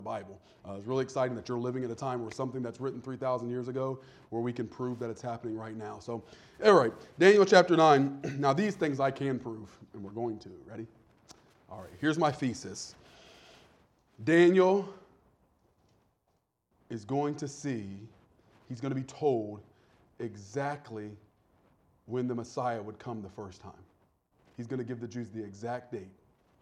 Bible. It's really exciting that you're living at a time where something that's written 3,000 years ago, where we can prove that it's happening right now. So, all right, Daniel chapter 9. Now, these things I can prove, and we're going to. Ready? All right, here's my thesis. Daniel is going to see, he's going to be told exactly when the Messiah would come the first time. He's going to give the Jews the exact date.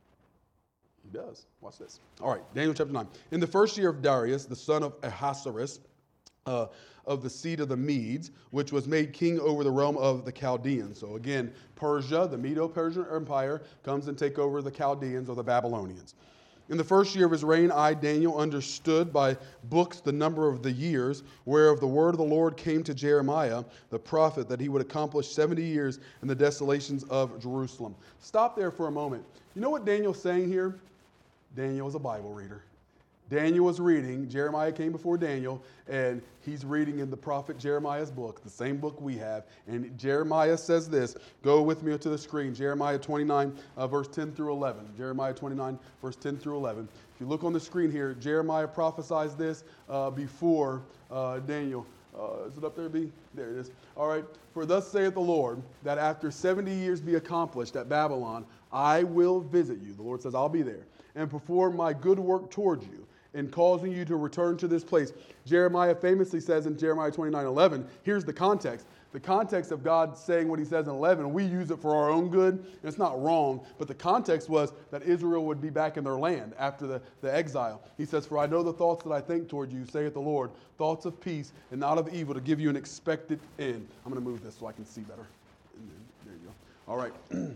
He does. Watch this. All right, Daniel chapter 9. In the first year of Darius, the son of Ahasuerus, of the seed of the Medes, which was made king over the realm of the Chaldeans. So again, Persia, the Medo-Persian Empire, comes and take over the Chaldeans or the Babylonians. In the first year of his reign, I, Daniel, understood by books the number of the years, whereof the word of the Lord came to Jeremiah, the prophet, that he would accomplish 70 years in the desolations of Jerusalem. Stop there for a moment. You know what Daniel's saying here? Daniel is a Bible reader. Daniel was reading. Jeremiah came before Daniel, and he's reading in the prophet Jeremiah's book, the same book we have. And Jeremiah says this. Go with me to the screen. Jeremiah 29, verse 10 through 11. Jeremiah 29, verse 10 through 11. If you look on the screen here, Jeremiah prophesies this before Daniel. Is it up there, B? There it is. All right. For thus saith the Lord, that after 70 years be accomplished at Babylon, I will visit you. The Lord says, I'll be there, and perform my good work towards you, in causing you to return to this place. Jeremiah famously says in Jeremiah 29:11, here's the context. The context of God saying what he says in 11, we use it for our own good, and it's not wrong, but the context was that Israel would be back in their land after the exile. He says, for I know the thoughts that I think toward you, saith the Lord, thoughts of peace and not of evil, to give you an expected end. I'm going to move this so I can see better. There you go. All right.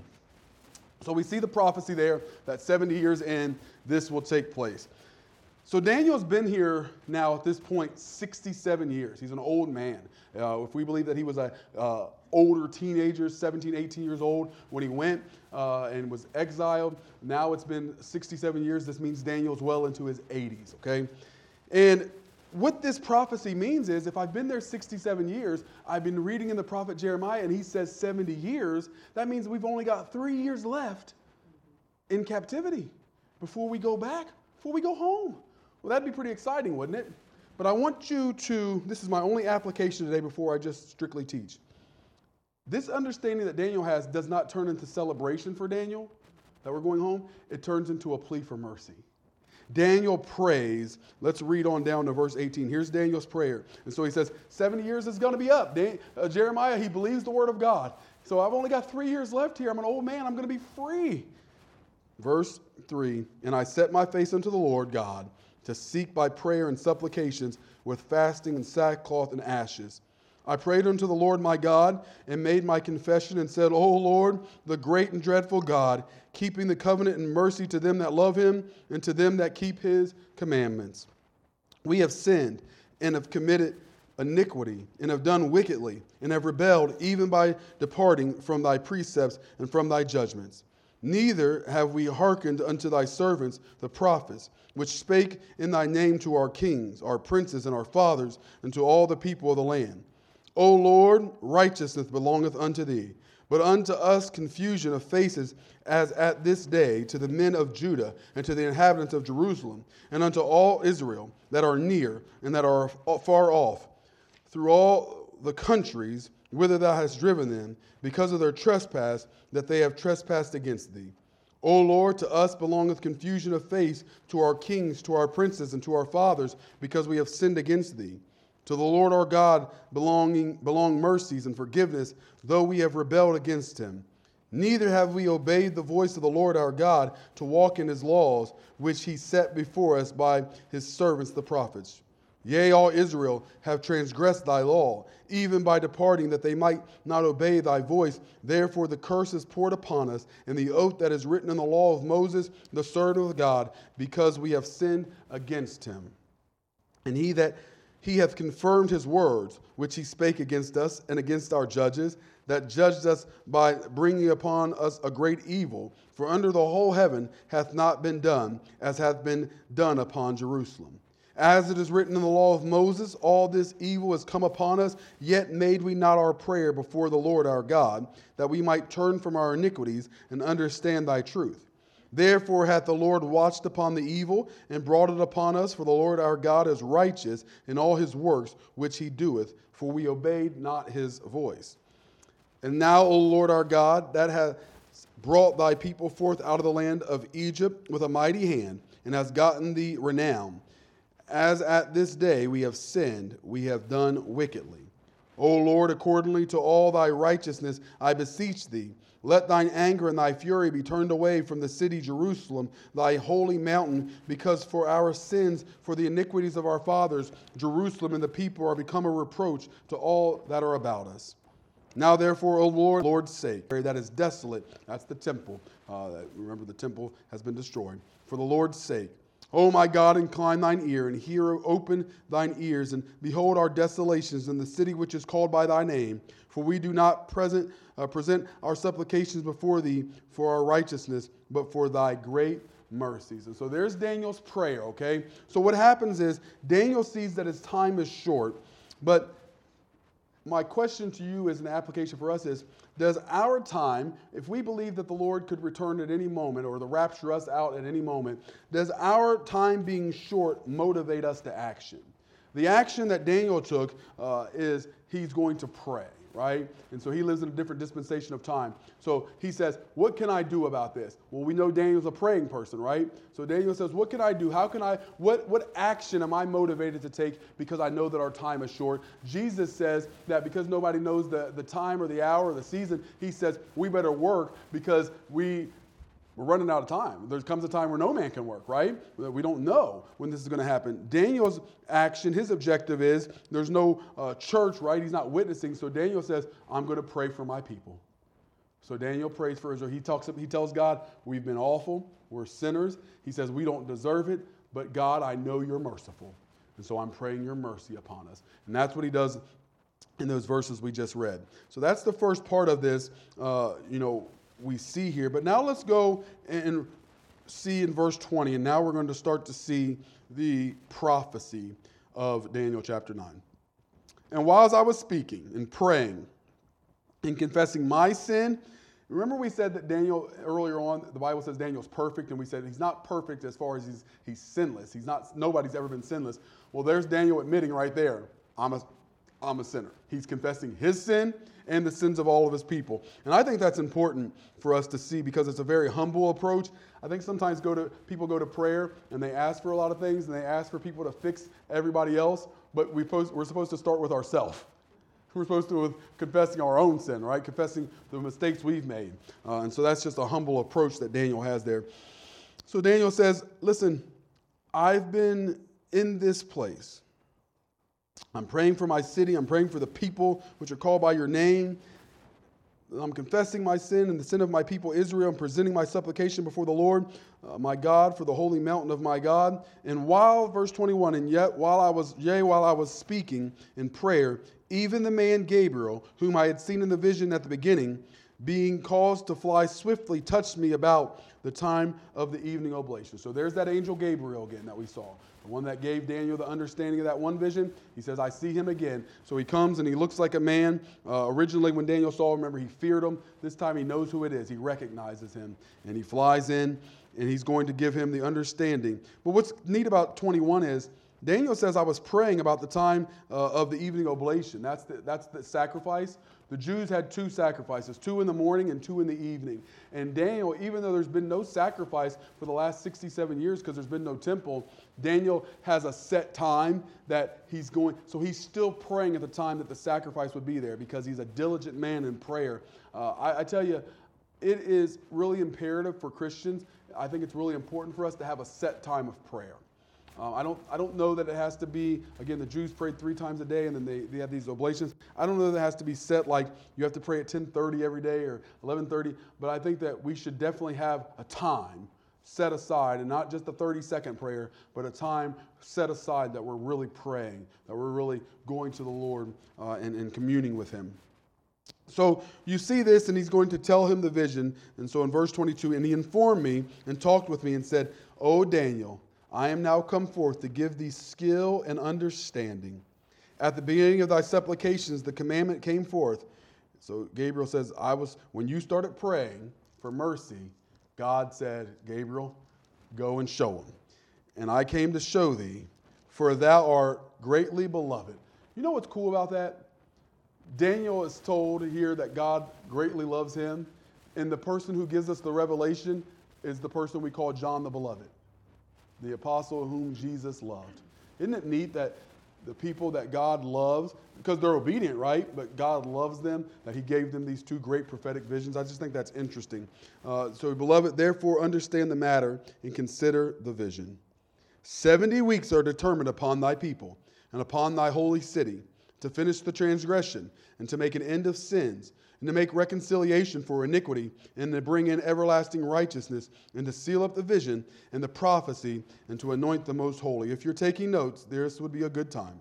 So we see the prophecy there that 70 years in, this will take place. So Daniel's been here now at this point 67 years. He's an old man. If we believe that he was an older teenager, 17, 18 years old when he went and was exiled, now it's been 67 years. This means Daniel's well into his 80s, okay? And what this prophecy means is if I've been there 67 years, I've been reading in the prophet Jeremiah and he says 70 years, that means we've only got 3 years left in captivity before we go back, before we go home. Well, that'd be pretty exciting, wouldn't it? But I want you to, this is my only application today before I just strictly teach. This understanding that Daniel has does not turn into celebration for Daniel, that we're going home. It turns into a plea for mercy. Daniel prays. Let's read on down to verse 18. Here's Daniel's prayer. And so he says, 70 years is going to be up. Jeremiah, he believes the word of God. So I've only got 3 years left here. I'm an old man. I'm going to be free. Verse 3, and I set my face unto the Lord God, to seek by prayer and supplications with fasting and sackcloth and ashes. I prayed unto the Lord my God and made my confession and said, O Lord, the great and dreadful God, keeping the covenant and mercy to them that love him and to them that keep his commandments. We have sinned and have committed iniquity and have done wickedly and have rebelled even by departing from thy precepts and from thy judgments. Neither have we hearkened unto thy servants, the prophets, which spake in thy name to our kings, our princes, and our fathers, and to all the people of the land. O Lord, righteousness belongeth unto thee, but unto us confusion of faces, as at this day, to the men of Judah, and to the inhabitants of Jerusalem, and unto all Israel that are near, and that are far off, through all the countries whither thou hast driven them, because of their trespass that they have trespassed against thee. O Lord, to us belongeth confusion of face, to our kings, to our princes, and to our fathers, because we have sinned against thee. To the Lord our God belong mercies and forgiveness, though we have rebelled against him. Neither have we obeyed the voice of the Lord our God to walk in his laws, which he set before us by his servants the prophets. Yea, all Israel have transgressed thy law, even by departing, that they might not obey thy voice. Therefore the curse is poured upon us, and the oath that is written in the law of Moses, the servant of God, because we have sinned against him. And he hath confirmed his words, which he spake against us and against our judges, that judged us by bringing upon us a great evil. For under the whole heaven hath not been done, as hath been done upon Jerusalem. As it is written in the law of Moses, all this evil has come upon us, yet made we not our prayer before the Lord our God, that we might turn from our iniquities and understand thy truth. Therefore hath the Lord watched upon the evil, and brought it upon us, for the Lord our God is righteous in all his works which he doeth, for we obeyed not his voice. And now, O Lord our God, that hath brought thy people forth out of the land of Egypt with a mighty hand, and hast gotten thee renown. As at this day we have sinned, we have done wickedly. O Lord, accordingly to all thy righteousness, I beseech thee, let thine anger and thy fury be turned away from the city Jerusalem, thy holy mountain, because for our sins, for the iniquities of our fathers, Jerusalem and the people are become a reproach to all that are about us. Now therefore, O Lord, Lord's sake, that is desolate, that's the temple. Remember, the temple has been destroyed. For the Lord's sake, O my God, incline thine ear, and hear, open thine ears, and behold our desolations in the city which is called by thy name. For we do not present our supplications before thee for our righteousness, but for thy great mercies. And so there's Daniel's prayer, okay? So what happens is Daniel sees that his time is short, but my question to you as an application for us is, does our time, if we believe that the Lord could return at any moment or the rapture us out at any moment, does our time being short motivate us to action? The action that Daniel took is he's going to pray, right? And so he lives in a different dispensation of time. So he says, what can I do about this? Well, we know Daniel's a praying person, right? So Daniel says, what can I do? What action am I motivated to take because I know that our time is short? Jesus says that because nobody knows the time or the hour or the season, he says we better work because we're running out of time. There comes a time where no man can work, right? We don't know when this is going to happen. Daniel's action, his objective is, there's no church, right? He's not witnessing. So Daniel says, I'm going to pray for my people. So Daniel prays for Israel. He tells God, we've been awful. We're sinners. He says, we don't deserve it. But God, I know you're merciful. And so I'm praying your mercy upon us. And that's what he does in those verses we just read. So that's the first part of this, we see here. But now let's go and see in verse 20. And now we're going to start to see the prophecy of Daniel chapter 9. And while I was speaking and praying and confessing my sin, remember we said that Daniel, earlier on, the Bible says Daniel's perfect, and we said he's not perfect as far as he's sinless. Nobody's ever been sinless. Well, there's Daniel admitting right there, I'm a sinner. He's confessing his sin and the sins of all of his people. And I think that's important for us to see because it's a very humble approach. I think sometimes people go to prayer and they ask for a lot of things and they ask for people to fix everybody else, but we're supposed to start with ourselves. We're supposed to with confessing our own sin, right? Confessing the mistakes we've made. And so that's just a humble approach that Daniel has there. So Daniel says, listen, I've been in this place. I'm praying for my city. I'm praying for the people which are called by your name. I'm confessing my sin and the sin of my people Israel. I'm presenting my supplication before the Lord, my God, for the holy mountain of my God. And while, verse 21, and yet while I was speaking in prayer, even the man Gabriel, whom I had seen in the vision at the beginning, being caused to fly swiftly, touched me about the time of the evening oblation. So there's that angel Gabriel again that we saw. The one that gave Daniel the understanding of that one vision. He says, I see him again. So he comes and he looks like a man. Originally when Daniel saw him, remember, he feared him. This time he knows who it is. He recognizes him. And he flies in and he's going to give him the understanding. But what's neat about 21 is, Daniel says, I was praying about the time of the evening oblation. That's the sacrifice. The Jews had two sacrifices, 2 in the morning and 2 in the evening. And Daniel, even though there's been no sacrifice for the last 67 years because there's been no temple, Daniel has a set time that he's going. So he's still praying at the time that the sacrifice would be there because he's a diligent man in prayer. I tell you, it is really imperative for Christians. I think it's really important for us to have a set time of prayer. I don't know that it has to be, again, the Jews prayed 3 times a day and then they have these oblations. I don't know that it has to be set like you have to pray at 10:30 every day or 11:30, but I think that we should definitely have a time set aside, and not just a 30-second prayer, but a time set aside that we're really praying, that we're really going to the Lord and communing with him. So you see this, and he's going to tell him the vision. And so in verse 22, and he informed me and talked with me and said, O Daniel, I am now come forth to give thee skill and understanding. At the beginning of thy supplications, the commandment came forth. So Gabriel says, when you started praying for mercy, God said, Gabriel, go and show him. And I came to show thee, for thou art greatly beloved. You know what's cool about that? Daniel is told here that God greatly loves him, and the person who gives us the revelation is the person we call John the Beloved, the apostle whom Jesus loved. Isn't it neat that the people that God loves, because they're obedient, right? But God loves them, that he gave them these two great prophetic visions. I just think that's interesting. So, beloved, therefore understand the matter and consider the vision. 70 weeks are determined upon thy people and upon thy holy city to finish the transgression and to make an end of sins and to make reconciliation for iniquity and to bring in everlasting righteousness and to seal up the vision and the prophecy and to anoint the most holy. If you're taking notes, this would be a good time.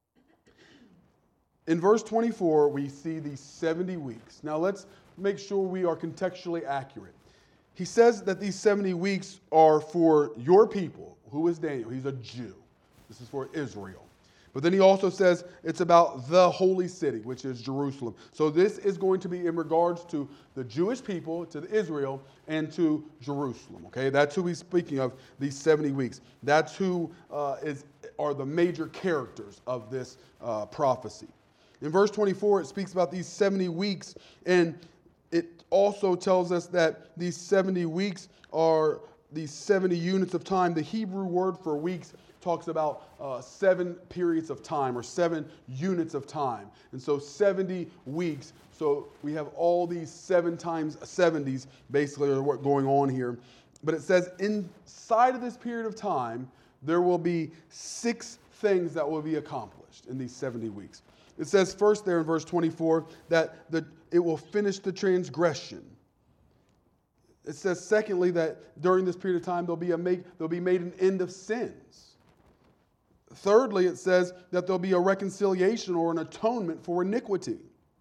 In verse 24, we see these 70 weeks. Now let's make sure we are contextually accurate. He says that these 70 weeks are for your people. Who is Daniel? He's a Jew. This is for Israel. But then he also says it's about the holy city, which is Jerusalem. So this is going to be in regards to the Jewish people, to Israel, and to Jerusalem. Okay, that's who he's speaking of, these 70 weeks. That's who are the major characters of this prophecy. In verse 24, it speaks about these 70 weeks, and it also tells us that these 70 weeks are these 70 units of time. The Hebrew word for weeks talks about 7 periods of time or 7 units of time. And so 70 weeks. So we have all these 7 times 70s basically are what going on here. But it says inside of this period of time, there will be 6 things that will be accomplished in these 70 weeks. It says first there in verse 24 that it will finish the transgression. It says, secondly, that during this period of time, there'll be made an end of sins. Thirdly, it says that there'll be a reconciliation or an atonement for iniquity.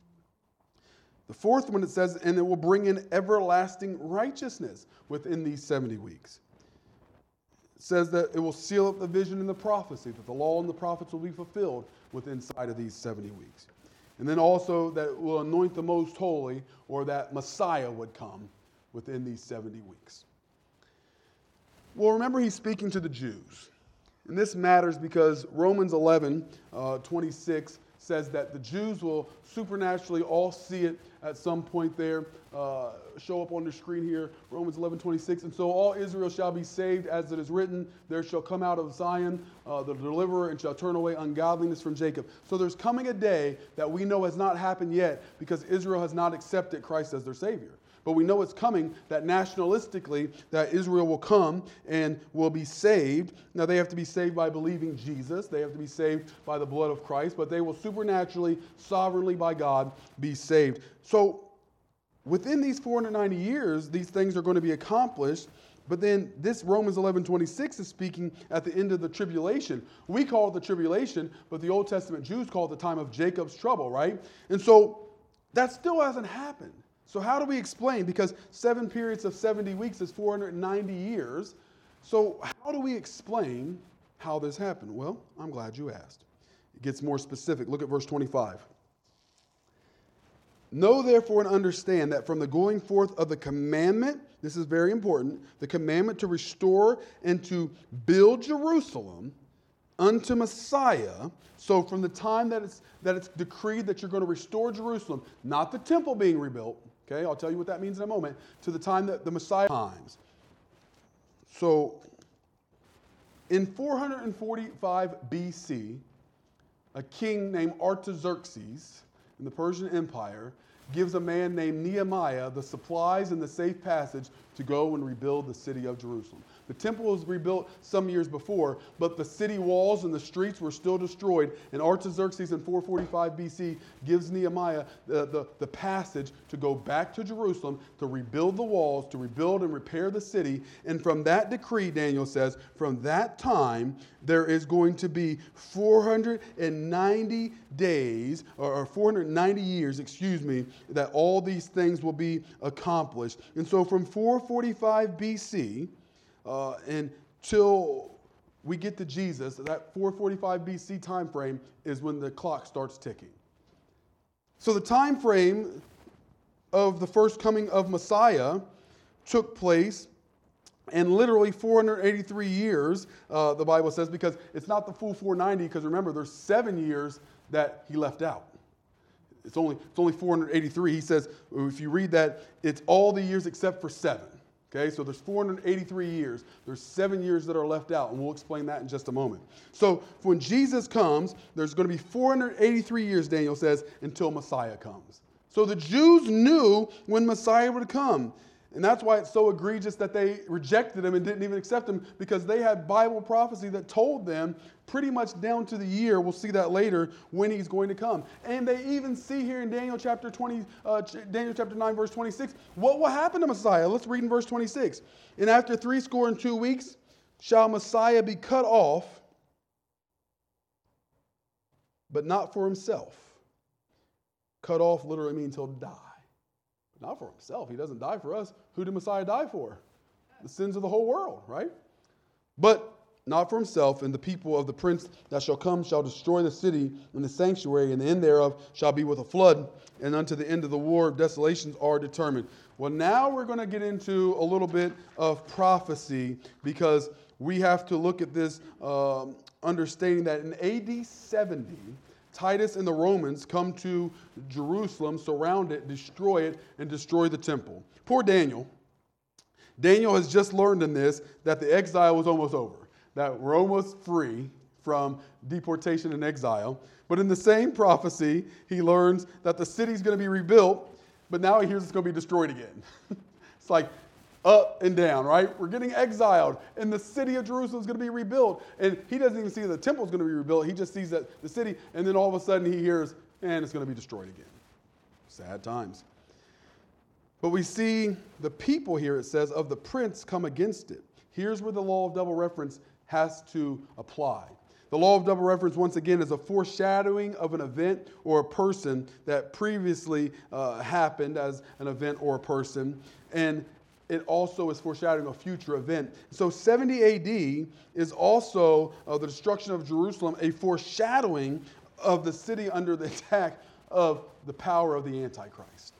The fourth one, it says, and it will bring in everlasting righteousness within these 70 weeks. It says that it will seal up the vision and the prophecy, that the law and the prophets will be fulfilled within inside of these 70 weeks. And then also that it will anoint the most holy, or that Messiah would come within these 70 weeks. Well, remember, he's speaking to the Jews. And this matters because Romans 11:26 says that the Jews will supernaturally all see it at some point there. Show up on the screen here, Romans 11:26. And so all Israel shall be saved, as it is written, there shall come out of Zion the deliverer, and shall turn away ungodliness from Jacob. So there's coming a day that we know has not happened yet because Israel has not accepted Christ as their Savior. But we know it's coming, that nationalistically, that Israel will come and will be saved. Now, they have to be saved by believing Jesus. They have to be saved by the blood of Christ. But they will supernaturally, sovereignly by God, be saved. So, within these 490 years, these things are going to be accomplished. But then this Romans 11:26 is speaking at the end of the tribulation. We call it the tribulation, but the Old Testament Jews call it the time of Jacob's trouble, right? And so, that still hasn't happened. So how do we explain? Because 7 periods of 70 weeks is 490 years. So how do we explain how this happened? Well, I'm glad you asked. It gets more specific. Look at verse 25. Know therefore and understand that from the going forth of the commandment, this is very important, the commandment to restore and to build Jerusalem unto Messiah. So from the time that it's decreed that you're going to restore Jerusalem, not the temple being rebuilt, okay, I'll tell you what that means in a moment, to the time that the Messiah times. So in 445 BC, a king named Artaxerxes in the Persian Empire gives a man named Nehemiah the supplies and the safe passage to go and rebuild the city of Jerusalem. The temple was rebuilt some years before, but the city walls and the streets were still destroyed. And Artaxerxes in 445 BC gives Nehemiah the passage to go back to Jerusalem, to rebuild the walls, to rebuild and repair the city. And from that decree, Daniel says, from that time, there is going to be 490 days, or 490 years, that all these things will be accomplished. And so from 445 BC, until we get to Jesus, that 445 BC time frame is when the clock starts ticking. So the time frame of the first coming of Messiah took place in literally 483 years, the Bible says, because it's not the full 490, because remember, there's 7 years that he left out. It's only 483. He says, if you read that, it's all the years except for 7. Okay, so there's 483 years. There's 7 years that are left out, and we'll explain that in just a moment. So when Jesus comes, there's going to be 483 years, Daniel says, until Messiah comes. So the Jews knew when Messiah would come. And that's why it's so egregious that they rejected him and didn't even accept him, because they had Bible prophecy that told them pretty much down to the year, we'll see that later, when he's going to come. And they even see here in Daniel chapter 9, verse 26, what will happen to Messiah? Let's read in verse 26. And after 62 weeks shall Messiah be cut off, but not for himself. Cut off literally means he'll die. Not for himself. He doesn't die for us. Who did Messiah die for? The sins of the whole world, right? But not for himself, and the people of the prince that shall come shall destroy the city and the sanctuary, and the end thereof shall be with a flood, and unto the end of the war desolations are determined. Well, now we're going to get into a little bit of prophecy, because we have to look at this understanding that in AD 70, Titus and the Romans come to Jerusalem, surround it, destroy it, and destroy the temple. Poor Daniel. Daniel has just learned in this that the exile was almost over, that we're almost free from deportation and exile. But in the same prophecy, he learns that the city's going to be rebuilt, but now he hears it's going to be destroyed again. It's like up and down, right? We're getting exiled, and the city of Jerusalem is going to be rebuilt. And he doesn't even see the temple is going to be rebuilt. He just sees that the city, and then all of a sudden he hears, and it's going to be destroyed again. Sad times. But we see the people here, it says, of the prince come against it. Here's where the law of double reference has to apply. The law of double reference, once again, is a foreshadowing of an event or a person that previously happened as an event or a person. And it also is foreshadowing a future event. So 70 AD is also the destruction of Jerusalem, a foreshadowing of the city under the attack of the power of the Antichrist.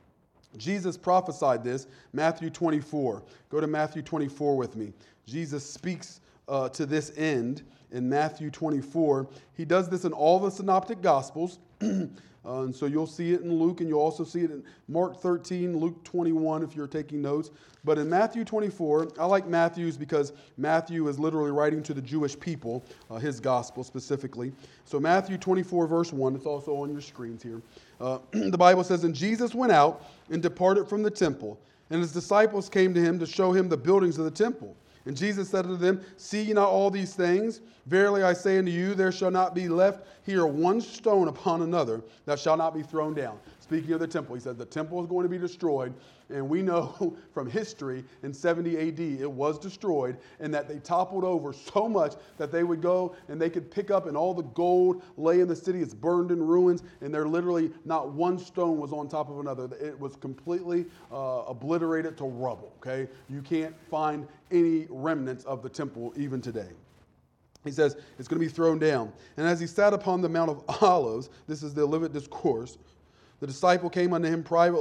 Jesus prophesied this, Matthew 24. Go to Matthew 24 with me. Jesus speaks to this end in Matthew 24. He does this in all the synoptic gospels. And so you'll see it in Luke, and you'll also see it in Mark 13, Luke 21, if you're taking notes. But in Matthew 24, I like Matthew's because Matthew is literally writing to the Jewish people, his gospel specifically. So Matthew 24, verse 1, it's also on your screens here. The Bible says, "And Jesus went out and departed from the temple, and his disciples came to him to show him the buildings of the temple. And Jesus said unto them, See ye not all these things? Verily I say unto you, there shall not be left here one stone upon another that shall not be thrown down." Speaking of the temple, he said the temple is going to be destroyed. And we know from history in 70 AD it was destroyed, and that they toppled over so much that they would go and they could pick up, and all the gold lay in the city. It's burned in ruins, and there literally not one stone was on top of another. It was completely obliterated to rubble. Okay, you can't find any remnants of the temple even today. He says it's going to be thrown down. And as he sat upon the Mount of Olives, this is the Olivet Discourse, the disciples came unto him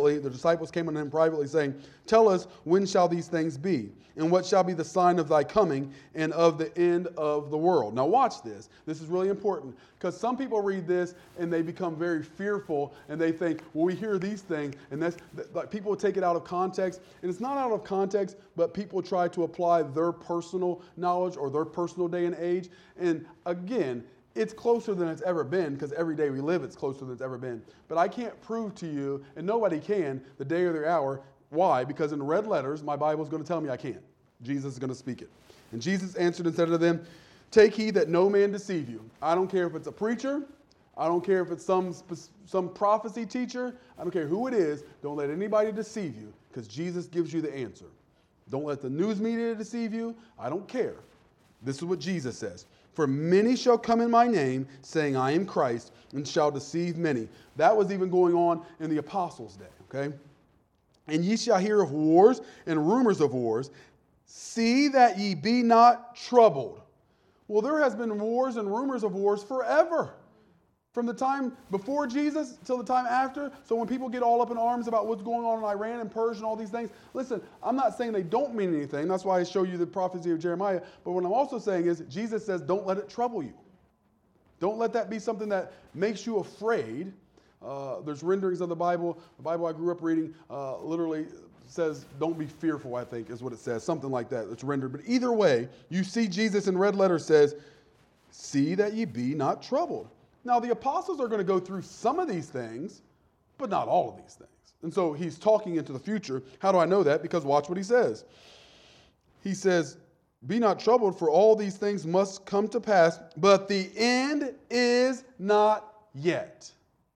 privately, saying, Tell us, when shall these things be? And what shall be the sign of thy coming and of the end of the world? Now watch this. This is really important, because some people read this and they become very fearful, and they think, well, we hear these things, and people take it out of context. And it's not out of context, but people try to apply their personal knowledge or their personal day and age. And again, it's closer than it's ever been, because every day we live, it's closer than it's ever been. But I can't prove to you, and nobody can, the day or the hour. Why? Because in red letters, my Bible is going to tell me I can't. Jesus is going to speak it. And Jesus answered and said to them, Take heed that no man deceive you. I don't care if it's a preacher. I don't care if it's some prophecy teacher. I don't care who it is. Don't let anybody deceive you, because Jesus gives you the answer. Don't let the news media deceive you. I don't care. This is what Jesus says. For many shall come in my name, saying, I am Christ, and shall deceive many. That was even going on in the apostles' day, okay? And ye shall hear of wars and rumors of wars. See that ye be not troubled. Well, there has been wars and rumors of wars forever. From the time before Jesus till the time after. So when people get all up in arms about what's going on in Iran and Persia and all these things, listen, I'm not saying they don't mean anything. That's why I show you the prophecy of Jeremiah. But what I'm also saying is Jesus says, don't let it trouble you. Don't let that be something that makes you afraid. There's renderings of the Bible. The Bible I grew up reading literally says, don't be fearful, I think is what it says. Something like that. It's rendered. But either way, you see Jesus in red letters says, see that ye be not troubled. Now, the apostles are going to go through some of these things, but not all of these things. And so he's talking into the future. How do I know that? Because watch what he says. He says, be not troubled, for all these things must come to pass, but the end is not yet.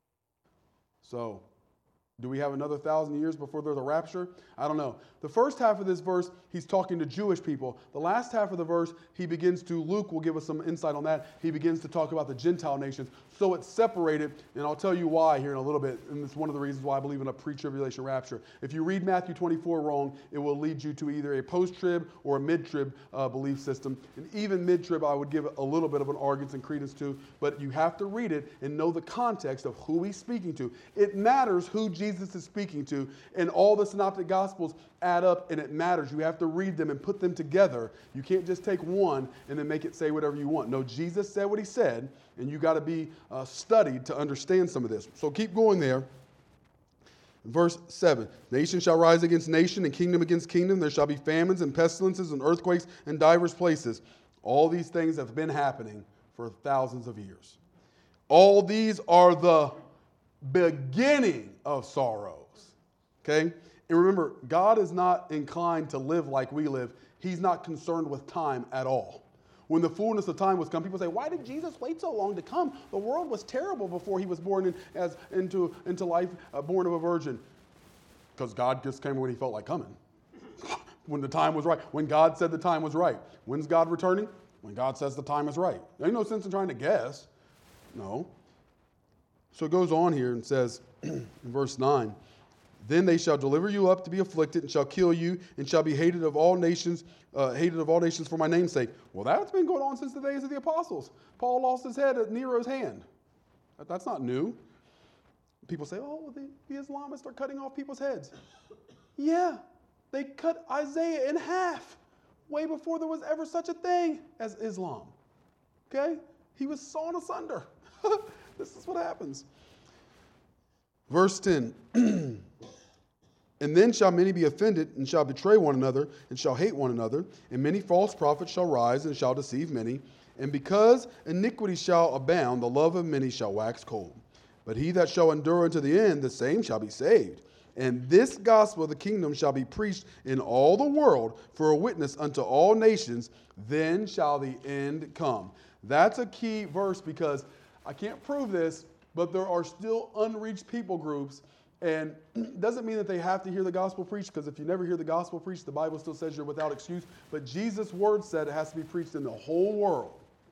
So, do we have another 1,000 years before there's a rapture? I don't know. The first half of this verse, he's talking to Jewish people. The last half of the verse, Luke will give us some insight on that. He begins to talk about the Gentile nations. So it's separated, and I'll tell you why here in a little bit. And it's one of the reasons why I believe in a pre-tribulation rapture. If you read Matthew 24 wrong, it will lead you to either a post-trib or a mid-trib belief system. And even mid-trib, I would give a little bit of an argument and credence to. But you have to read it and know the context of who he's speaking to. It matters who Jesus is speaking to, and all the synoptic gospels add up, and it matters. You have to read them and put them together. You can't just take one and then make it say whatever you want. No, Jesus said what he said, and you got to be studied to understand some of this. So keep going there. Verse 7, nation shall rise against nation and kingdom against kingdom. There shall be famines and pestilences and earthquakes in divers places. All these things have been happening for thousands of years. All these are the beginning of sorrows. Okay? And remember, God is not inclined to live like we live. He's not concerned with time at all. When the fullness of time was come, people say, why did Jesus wait so long to come? The world was terrible before he was born into life, born of a virgin. Because God just came when he felt like coming. When the time was right. When God said the time was right. When's God returning? When God says the time is right. There ain't no sense in trying to guess. No. So it goes on here and says in verse 9, then they shall deliver you up to be afflicted, and shall kill you, and shall be hated of all nations for my name's sake. Well, that's been going on since the days of the apostles. Paul lost his head at Nero's hand. That's not new. People say, oh, the Islamists are cutting off people's heads. Yeah, they cut Isaiah in half way before there was ever such a thing as Islam. Okay? He was sawn asunder. This is what happens. Verse 10. And then shall many be offended, and shall betray one another, and shall hate one another. And many false prophets shall rise, and shall deceive many. And because iniquity shall abound, the love of many shall wax cold. But he that shall endure unto the end, the same shall be saved. And this gospel of the kingdom shall be preached in all the world for a witness unto all nations. Then shall the end come. That's a key verse, because I can't prove this, but there are still unreached people groups. And it doesn't mean that they have to hear the gospel preached, because if you never hear the gospel preached, the Bible still says you're without excuse. But Jesus' word said it has to be preached in the whole world.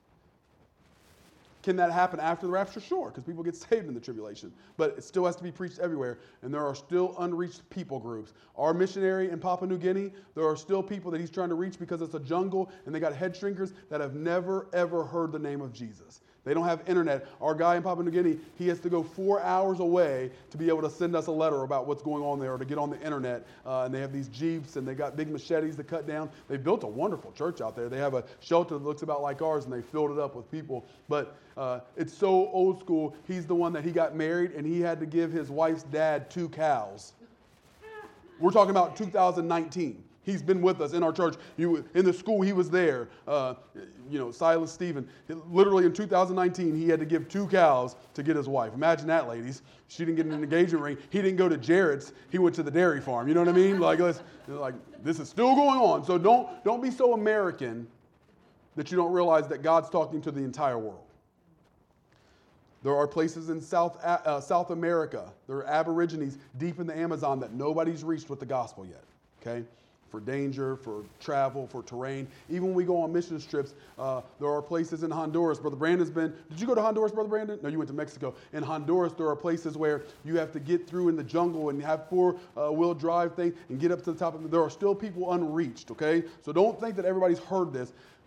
Can that happen after the rapture? Sure, because people get saved in the tribulation. But it still has to be preached everywhere. And there are still unreached people groups. Our missionary in Papua New Guinea, there are still people that he's trying to reach because it's a jungle, and they got head shrinkers that have never, ever heard the name of Jesus. They don't have internet. Our guy in Papua New Guinea, he has to go 4 hours away to be able to send us a letter about what's going on there, or to get on the internet. And they have these jeeps, and they got big machetes to cut down. They built a wonderful church out there. They have a shelter that looks about like ours, and they filled it up with people. But it's so old school. He's the one that he got married, and he had to give his wife's dad 2 cows. We're talking about 2019. He's been with us in our church. In the school, he was there. Silas Stephen. Literally in 2019, he had to give 2 cows to get his wife. Imagine that, ladies. She didn't get an engagement ring. He didn't go to Jared's. He went to the dairy farm. You know what I mean? Like this is still going on. So don't be so American that you don't realize that God's talking to the entire world. There are places in South America. There are Aborigines deep in the Amazon that nobody's reached with the gospel yet. Okay? For danger, for travel, for terrain. Even when we go on mission trips, there are places in Honduras. Brother Brandon's been. Did you go to Honduras, Brother Brandon? No, you went to Mexico. In Honduras, there are places where you have to get through in the jungle and have 4-wheel drive thing and get up to the top of it. There are still people unreached, okay? So don't think that everybody's heard this.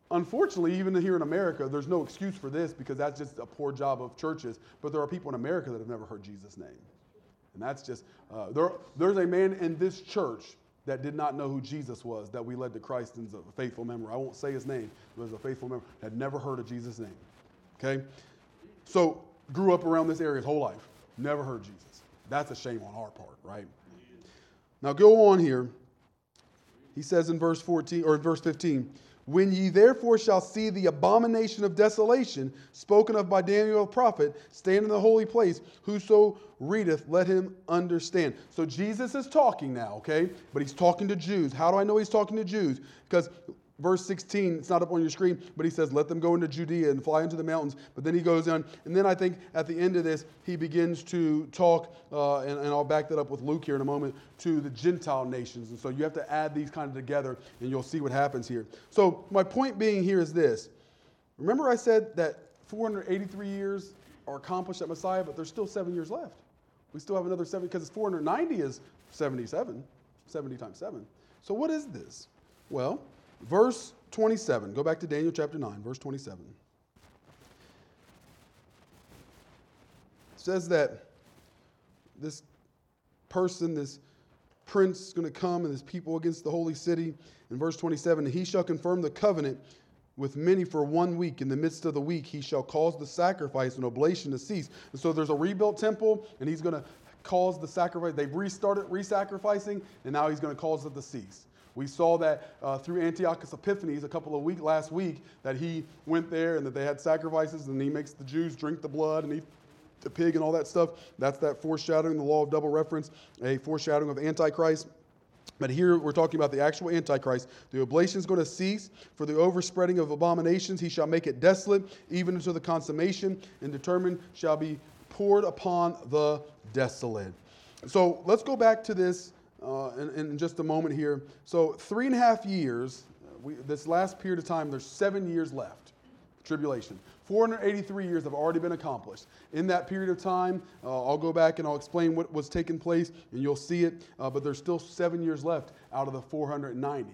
unfortunately, even here in America, there's no excuse for this because that's just a poor job of churches. But there are people in America that have never heard Jesus' name. And that's just, there's a man in this church that did not know who Jesus was, that we led to Christ and is a faithful member. I won't say his name, but was a faithful member, had never heard of Jesus' name. Okay? So, grew up around this area his whole life, never heard Jesus. That's a shame on our part, right? Now go on here. He says in verse 14 or verse 15, when ye therefore shall see the abomination of desolation spoken of by Daniel the prophet, stand in the holy place, whoso readeth, let him understand. So Jesus is talking now, okay? But he's talking to Jews. How do I know he's talking to Jews? Because verse 16, it's not up on your screen, but he says, let them go into Judea and fly into the mountains. But then he goes on, and then I think at the end of this, he begins to talk, and I'll back that up with Luke here in a moment, to the Gentile nations. And so you have to add these kind of together, and you'll see what happens here. So my point being here is this. Remember I said that 483 years are accomplished at Messiah, but there's still 7 years left. We still have another 7, because it's 490 is 77, 70 times 7. So what is this? Well, verse 27. Go back to Daniel chapter 9, verse 27. It says that this person, this prince is going to come and his people against the holy city. In verse 27, he shall confirm the covenant with many for 1 week. In the midst of the week, he shall cause the sacrifice and oblation to cease. And so there's a rebuilt temple, and he's going to cause the sacrifice. They've restarted re-sacrificing, and now he's going to cause it to cease. We saw that through Antiochus Epiphanes last week, that he went there and that they had sacrifices, and he makes the Jews drink the blood and eat the pig and all that stuff. That's that foreshadowing, the law of double reference, a foreshadowing of Antichrist. But here we're talking about the actual Antichrist. The oblation is going to cease. For the overspreading of abominations, he shall make it desolate, even unto the consummation, and determined shall be poured upon the desolate. So let's go back to this in just a moment here. So 3.5 years, this last period of time, there's 7 years left. Tribulation. 483 years have already been accomplished. In that period of time, I'll go back and I'll explain what was taking place, and you'll see it. But there's still 7 years left out of the 490.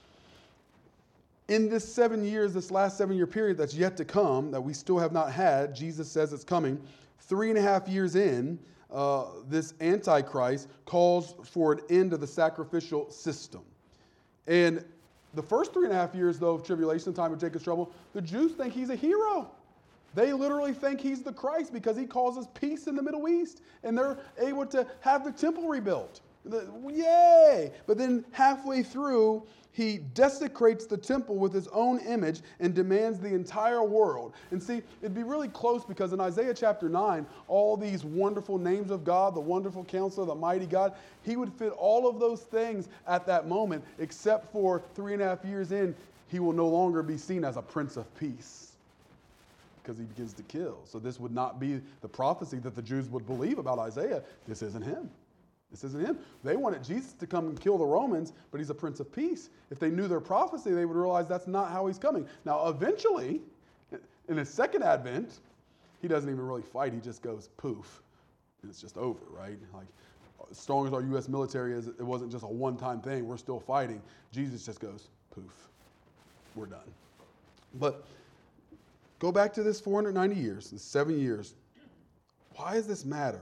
In this 7 years, this last 7 year period that's yet to come, that we still have not had, Jesus says it's coming, 3.5 years in, this Antichrist calls for an end of the sacrificial system. And the first 3.5 years, though, of tribulation, the time of Jacob's trouble, the Jews think he's a hero. They literally think he's the Christ because he causes peace in the Middle East, and they're able to have the temple rebuilt. Yay! But then halfway through, he desecrates the temple with his own image and demands the entire world. And see, it'd be really close because in Isaiah chapter 9, all these wonderful names of God, the wonderful counselor, the mighty God, he would fit all of those things at that moment, except for 3.5 years in, he will no longer be seen as a prince of peace because he begins to kill. So this would not be the prophecy that the Jews would believe about Isaiah. This isn't him. This isn't him. They wanted Jesus to come and kill the Romans, but he's a prince of peace. If they knew their prophecy, they would realize that's not how he's coming. Now, eventually, in his second advent, he doesn't even really fight. He just goes poof, and it's just over, right? Like, as strong as our U.S. military is, it wasn't just a one-time thing. We're still fighting. Jesus just goes poof. We're done. But go back to this 490 years, this 7 years. Why does this matter?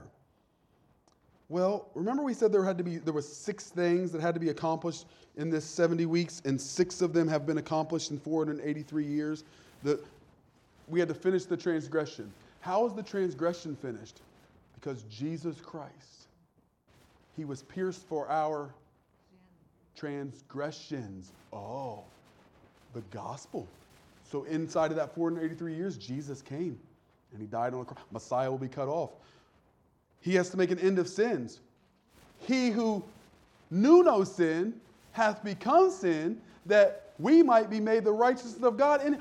Well, remember we said there were 6 things that had to be accomplished in this 70 weeks, and 6 of them have been accomplished in 483 years. We had to finish the transgression. How is the transgression finished? Because Jesus Christ, he was pierced for our transgressions. Oh, the gospel. So inside of that 483 years, Jesus came, and he died on the cross. Messiah will be cut off. He has to make an end of sins. He who knew no sin hath become sin, that we might be made the righteousness of God. And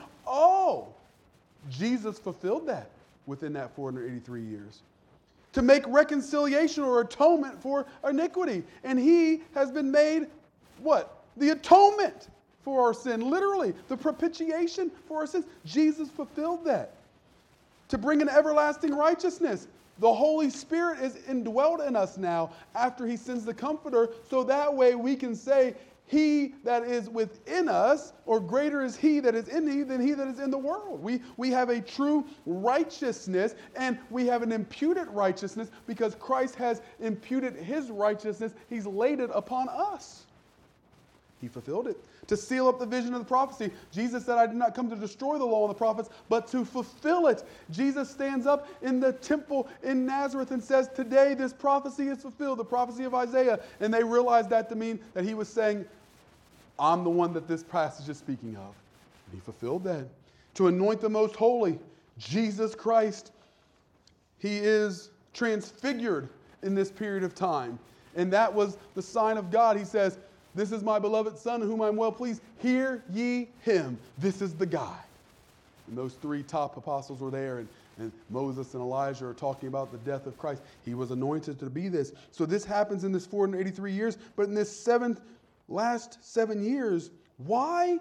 Jesus fulfilled that within that 483 years. To make reconciliation or atonement for iniquity. And he has been made, what? The atonement for our sin. Literally, the propitiation for our sins. Jesus fulfilled that. To bring an everlasting righteousness. The Holy Spirit is indwelt in us now after he sends the Comforter, so that way we can say, he that is within us, or greater is he that is in me than he that is in the world. We have a true righteousness, and we have an imputed righteousness because Christ has imputed his righteousness. He's laid it upon us. He fulfilled it. To seal up the vision of the prophecy, Jesus said, I did not come to destroy the law and the prophets, but to fulfill it. Jesus stands up in the temple in Nazareth and says, today this prophecy is fulfilled, the prophecy of Isaiah. And they realized that to mean that he was saying, I'm the one that this passage is speaking of. And he fulfilled that. To anoint the most holy, Jesus Christ, he is transfigured in this period of time. And that was the sign of God. He says, this is my beloved Son, in whom I am well pleased. Hear ye him. This is the guy. And those three top apostles were there, and Moses and Elijah are talking about the death of Christ. He was anointed to be this. So this happens in this 483 years, but in this last 7 years, why?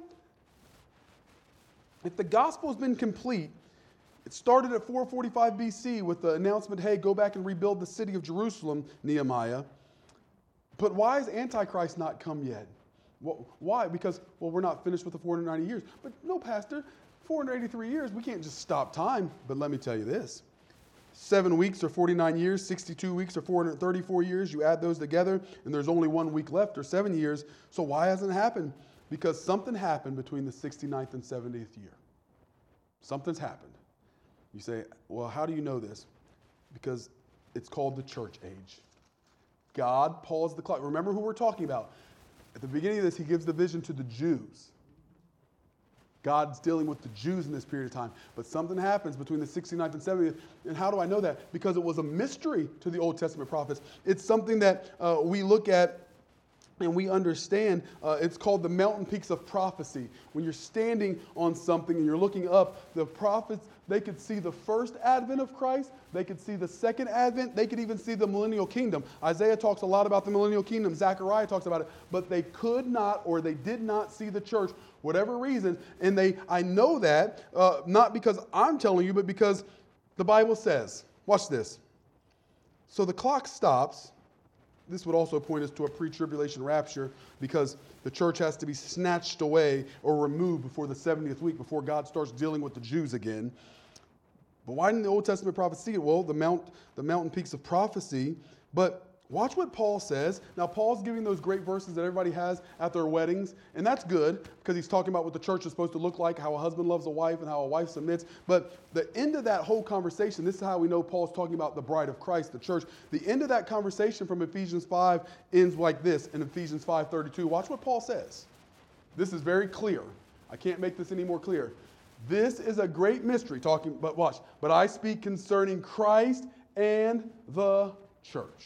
If the gospel has been complete, it started at 445 BC with the announcement, hey, go back and rebuild the city of Jerusalem, Nehemiah. But why has Antichrist not come yet? Why? Because, we're not finished with the 490 years. But no, Pastor, 483 years, we can't just stop time. But let me tell you this. 7 weeks or 49 years, 62 weeks or 434 years, you add those together, and there's only 1 week left, or 7 years. So why hasn't it happened? Because something happened between the 69th and 70th year. Something's happened. You say, well, how do you know this? Because it's called the church age. God paused the clock. Remember who we're talking about. At the beginning of this, he gives the vision to the Jews. God's dealing with the Jews in this period of time. But something happens between the 69th and 70th. And how do I know that? Because it was a mystery to the Old Testament prophets. It's something that we look at and we understand. It's called the mountain peaks of prophecy. When you're standing on something and you're looking up, the prophets, they could see the first advent of Christ. They could see the second advent. They could even see the millennial kingdom. Isaiah talks a lot about the millennial kingdom. Zechariah talks about it. But they could not, or they did not see the church, whatever reason. And I know that, not because I'm telling you, but because the Bible says. Watch this. So the clock stops. This would also point us to a pre-tribulation rapture, because the church has to be snatched away or removed before the 70th week, before God starts dealing with the Jews again. But why didn't the Old Testament prophets see it? Well, the mountain peaks of prophecy. But watch what Paul says. Now, Paul's giving those great verses that everybody has at their weddings, and that's good because he's talking about what the church is supposed to look like, how a husband loves a wife and how a wife submits. But the end of that whole conversation, this is how we know Paul's talking about the bride of Christ, the church. The end of that conversation from Ephesians 5 ends like this in Ephesians 5:32. Watch what Paul says. This is very clear. I can't make this any more clear. This is a great mystery, but watch. But I speak concerning Christ and the church.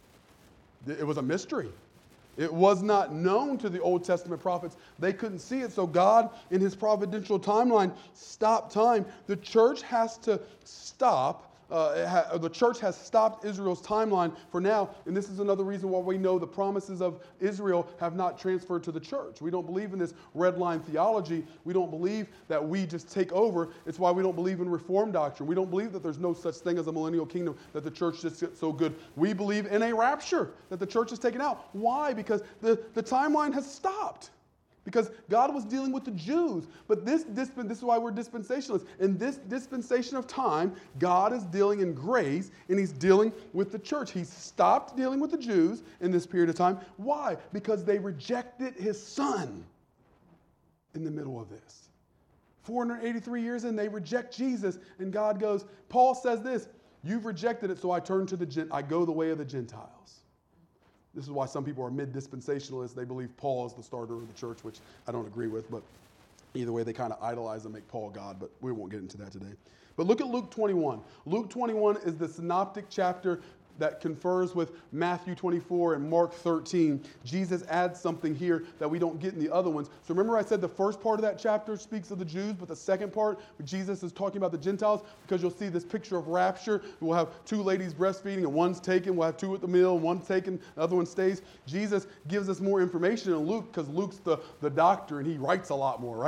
It was a mystery. It was not known to the Old Testament prophets. They couldn't see it. So God, in his providential timeline, stopped time. The church has to stop. The church has stopped Israel's timeline for now. And this is another reason why we know the promises of Israel have not transferred to the church. We don't believe in this red line theology. We don't believe that we just take over. It's why we don't believe in Reformed doctrine. We don't believe that there's no such thing as a millennial kingdom, that the church just gets so good. We believe in a rapture, that the church is taken out. Why? Because the timeline has stopped. Because God was dealing with the Jews. But this is why we're dispensationalists. In this dispensation of time, God is dealing in grace, and he's dealing with the church. He's stopped dealing with the Jews in this period of time. Why? Because they rejected his son in the middle of this. 483 years in, they reject Jesus. And God goes, Paul says this, you've rejected it, so I go the way of the Gentiles. This is why some people are mid-dispensationalists. They believe Paul is the starter of the church, which I don't agree with. But either way, they kind of idolize and make Paul God. But we won't get into that today. But look at Luke 21. Luke 21 is the synoptic chapter that confers with Matthew 24 and Mark 13. Jesus adds something here that we don't get in the other ones. So remember I said the first part of that chapter speaks of the Jews, but the second part, Jesus is talking about the Gentiles, because you'll see this picture of rapture. We'll have two ladies breastfeeding, and one's taken. We'll have two at the meal, and one's taken, the other one stays. Jesus gives us more information in Luke, because Luke's the doctor, and he writes a lot more, right?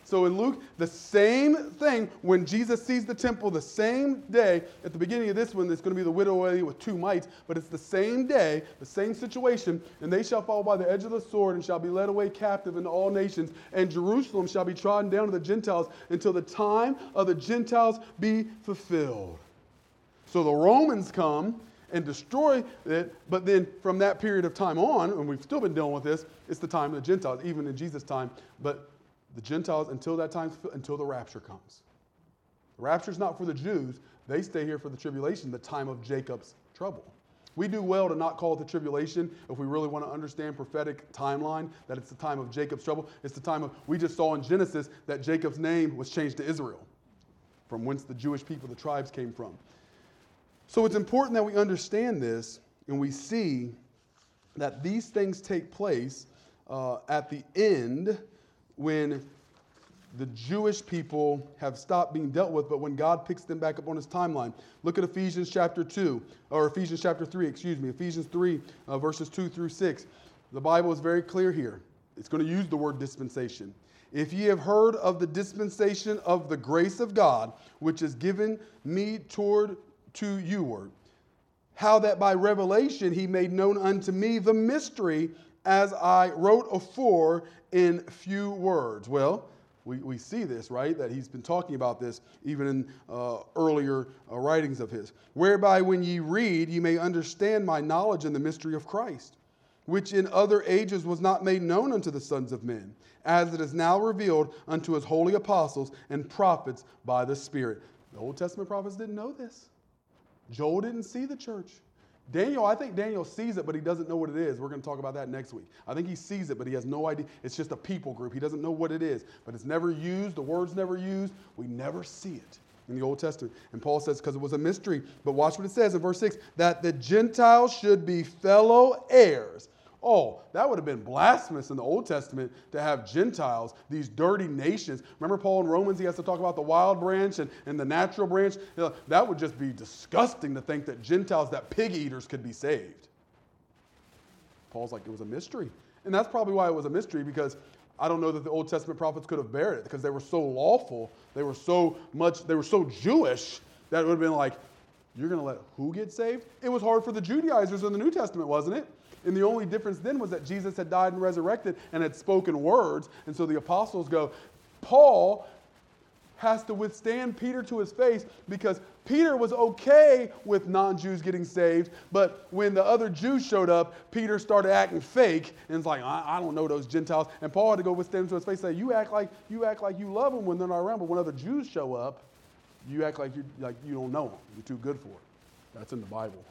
So in Luke, the same thing, when Jesus sees the temple the same day, at the beginning of this one, it's going to be the widow with 2 mites, but it's the same day, the same situation, and they shall fall by the edge of the sword and shall be led away captive into all nations, and Jerusalem shall be trodden down to the Gentiles until the time of the Gentiles be fulfilled. So the Romans come and destroy it, but then from that period of time on, and we've still been dealing with this, it's the time of the Gentiles, even in Jesus' time, but the Gentiles, until that time, until the rapture comes. The rapture is not for the Jews. They stay here for the tribulation, the time of Jacob's trouble. We do well to not call it the tribulation if we really want to understand prophetic timeline, that it's the time of Jacob's trouble. It's the time of, we just saw in Genesis that Jacob's name was changed to Israel, from whence the Jewish people, the tribes came from. So it's important that we understand this and we see that these things take place at the end when the Jewish people have stopped being dealt with, but when God picks them back up on his timeline. Look at Ephesians chapter 3, Ephesians 3, verses 2 through 6. The Bible is very clear here. It's going to use the word dispensation. If ye have heard of the dispensation of the grace of God, which is given me to youward, how that by revelation he made known unto me the mystery, as I wrote afore in few words. Well, we see this, right? That he's been talking about this even in earlier writings of his. Whereby when ye read, ye may understand my knowledge in the mystery of Christ, which in other ages was not made known unto the sons of men, as it is now revealed unto his holy apostles and prophets by the Spirit. The Old Testament prophets didn't know this. Joel didn't see the church. Daniel, I think Daniel sees it, but he doesn't know what it is. We're going to talk about that next week. I think he sees it, but he has no idea. It's just a people group. He doesn't know what it is, but it's never used. The word's never used. We never see it in the Old Testament. And Paul says, because it was a mystery. But watch what it says in verse 6, that the Gentiles should be fellow heirs. Oh, that would have been blasphemous in the Old Testament to have Gentiles, these dirty nations. Remember Paul in Romans, he has to talk about the wild branch and the natural branch. That would just be disgusting to think that Gentiles, that pig eaters could be saved. Paul's like, it was a mystery. And that's probably why it was a mystery, because I don't know that the Old Testament prophets could have bared it, because they were so lawful, they were so Jewish, that it would have been like, you're going to let who get saved? It was hard for the Judaizers in the New Testament, wasn't it? And the only difference then was that Jesus had died and resurrected and had spoken words. And so the apostles go, Paul has to withstand Peter to his face, because Peter was okay with non-Jews getting saved, but when the other Jews showed up, Peter started acting fake, and it's like, I don't know those Gentiles. And Paul had to go withstand him to his face and say, you act like you love them when they're not around, but when other Jews show up, you act like you don't know them. You're too good for it. That's in the Bible.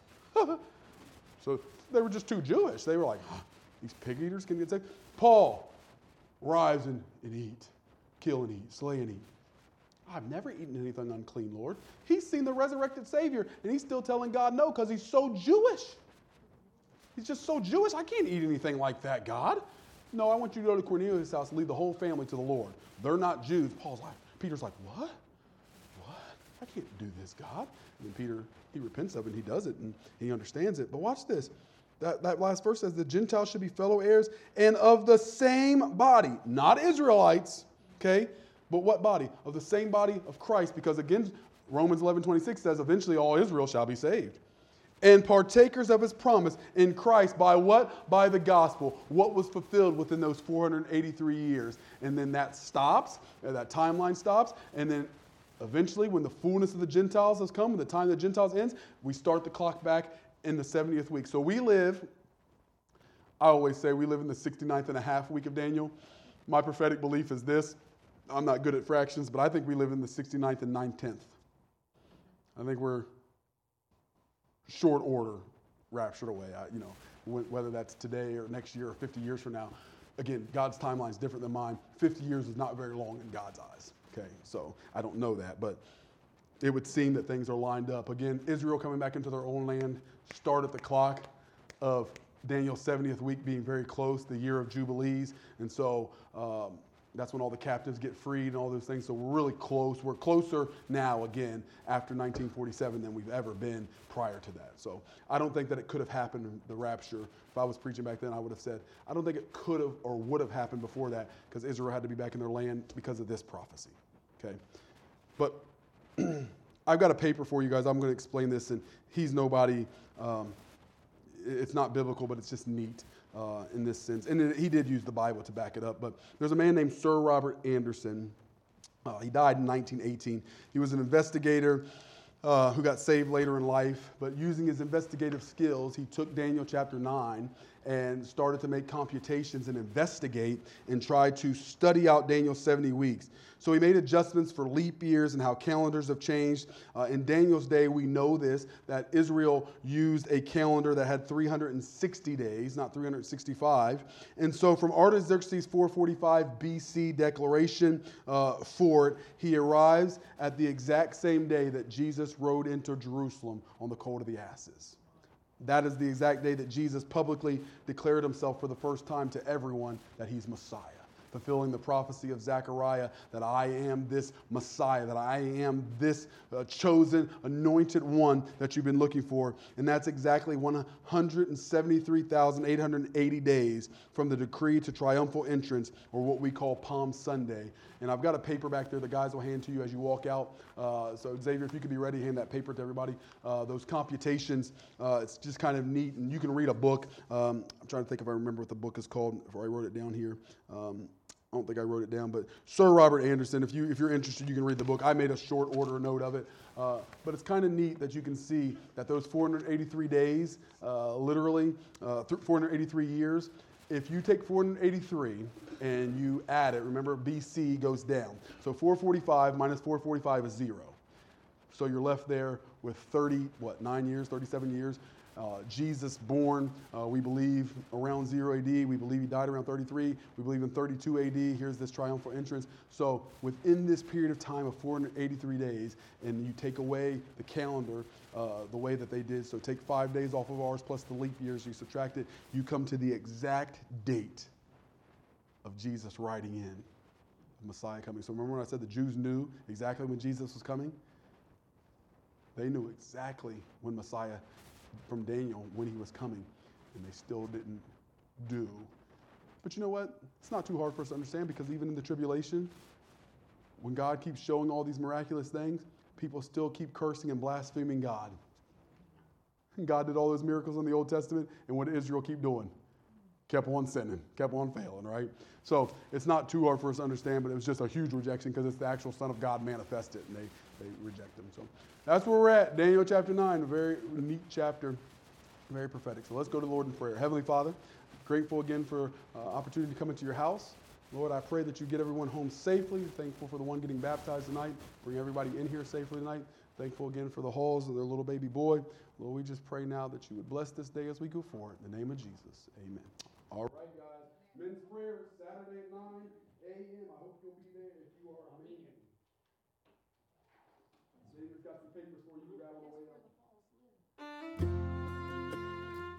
So they were just too Jewish. They were like, these pig eaters can get saved. Paul, rise and eat, kill and eat, slay and eat. I've never eaten anything unclean, Lord. He's seen the resurrected Savior, and he's still telling God no because he's so Jewish. He's just so Jewish. I can't eat anything like that, God. No, I want you to go to Cornelius' house and lead the whole family to the Lord. They're not Jews. Peter's like, what? I can't do this, God. And then Peter, he repents of it, and he does it, and he understands it. But watch this. That last verse says, the Gentiles should be fellow heirs and of the same body, not Israelites, okay? But what body? Of the same body of Christ, because again, Romans 11:26 says, eventually all Israel shall be saved. And partakers of his promise in Christ by what? By the gospel. What was fulfilled within those 483 years. And then that stops, that timeline stops, and then eventually when the fullness of the Gentiles has come, when the time of the Gentiles ends, we start the clock back in the 70th week. So we live, I always say we live in the 69th and a half week of Daniel. My prophetic belief is this. I'm not good at fractions, but I think we live in the 69th and 9/10. I think we're short order raptured away. Whether that's today or next year or 50 years from now. Again, God's timeline is different than mine. 50 years is not very long in God's eyes. Okay, so I don't know that, but it would seem that things are lined up. Again, Israel coming back into their own land, start at the clock of Daniel's 70th week being very close, the year of Jubilees. And so That's when all the captives get freed and all those things. So we're really close. We're closer now, again, after 1947 than we've ever been prior to that. So I don't think that it could have happened, the rapture. If I was preaching back then, I would have said, I don't think it could have or would have happened before that, because Israel had to be back in their land because of this prophecy. Okay? But I've got a paper for you guys. I'm going to explain this, and he's nobody. It's not biblical, but it's just neat in this sense. And he did use the Bible to back it up. But there's a man named Sir Robert Anderson. He died in 1918. He was an investigator who got saved later in life. But using his investigative skills, he took Daniel chapter 9 and started to make computations and investigate and try to study out Daniel's 70 weeks. So he made adjustments for leap years and how calendars have changed. In Daniel's day, we know this, that Israel used a calendar that had 360 days, not 365. And so from Artaxerxes' 445 BC declaration for it, he arrives at the exact same day that Jesus rode into Jerusalem on the colt of the asses. That is the exact day that Jesus publicly declared himself for the first time to everyone that he's Messiah, fulfilling the prophecy of Zechariah that I am this Messiah, that I am this chosen, anointed one that you've been looking for. And that's exactly 173,880 days from the decree to triumphal entrance, or what we call Palm Sunday. And I've got a paper back there the guys will hand to you as you walk out. So Xavier, if you could be ready, hand that paper to everybody. Those computations, it's just kind of neat. And you can read a book. I'm trying to think if I remember what the book is called, before I wrote it down here. I don't think I wrote it down, but Sir Robert Anderson, if you're interested, you can read the book. I made a short order note of it. But it's kind of neat that you can see that those 483 days, literally 483 years, if you take 483 and you add it, remember BC goes down. So 445 minus 445 is 0. So you're left there with 9 years, 37 years. Jesus born, we believe, around 0 AD. We believe he died around 33. We believe in 32 AD. Here's this triumphal entrance. So within this period of time of 483 days, and you take away the calendar the way that they did, so take 5 days off of ours plus the leap years, you subtract it, you come to the exact date of Jesus riding in, the Messiah coming. So remember when I said the Jews knew exactly when Jesus was coming? They knew exactly when Messiah, from Daniel, when he was coming, and they still didn't do. But you know what? It's not too hard for us to understand, because even in the tribulation, when God keeps showing all these miraculous things, people still keep cursing and blaspheming God. And God did all those miracles in the Old Testament, and what did Israel keep doing? Kept on sinning, kept on failing, right? So it's not too hard for us to understand, but it was just a huge rejection, because it's the actual Son of God manifested, and they reject him. So that's where we're at. Daniel chapter 9, a very neat chapter, very prophetic. So let's go to the Lord in prayer. Heavenly Father, grateful again for opportunity to come into your house. Lord, I pray that you get everyone home safely. Thankful for the one getting baptized tonight. Bring everybody in here safely tonight. Thankful again for the Halls and their little baby boy. Lord, we just pray now that you would bless this day as we go forward. In the name of Jesus, amen. All right, guys. Men's prayer, Saturday at 9 a.m. I hope you'll be there. If you are, I'm in. David's got some papers for you to grab on the way out.